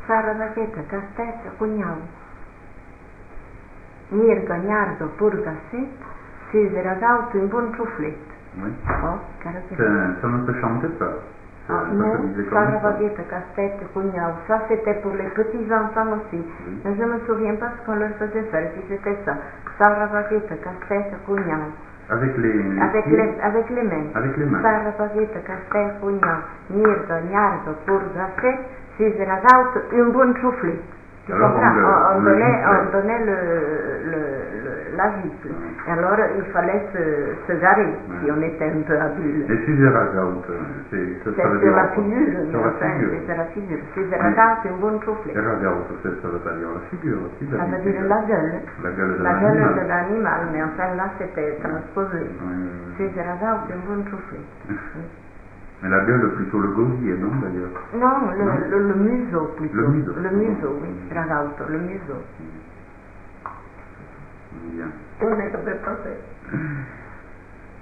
Sara vaghetta, castetta, cugnau. Mirga, gnarga, purga, set, César gauto, un bon chouflet. Oui. Oh, caractère. Ça ne se chantait pas. Ah, non, Sara vaghetta, castetta, cugnau. Ça, c'était pour les petits-enfants aussi. Oui. Mais je me souviens pas ce qu'on leur faisait faire, si c'était ça. Sara vaghetta, castetta, cugnau. Avec les mains. Avec les mains. Avec les mains. Sara vaghetta, castetta, cugnau. Mirga, gnarga, purga, set, César gauto, un bon chouflet. Tu Alors, comprends? on donnait la gifle. Et alors il fallait se garer si on était un peu habile. Et César c'est sur la figure, sur la figure. C'est la figure. César c'est un bon soufflet. Ça veut pas dire la figure aussi. Ça veut dire la gueule. La gueule de l'animal, mais enfin là c'était transposé. César c'est un bon soufflet. Mais la gueule, plutôt le gosier, non, d'ailleurs? Non, le museau plutôt. Le museau. Le museau, oui. Ragauto, le museau. Bien. On est comme ça.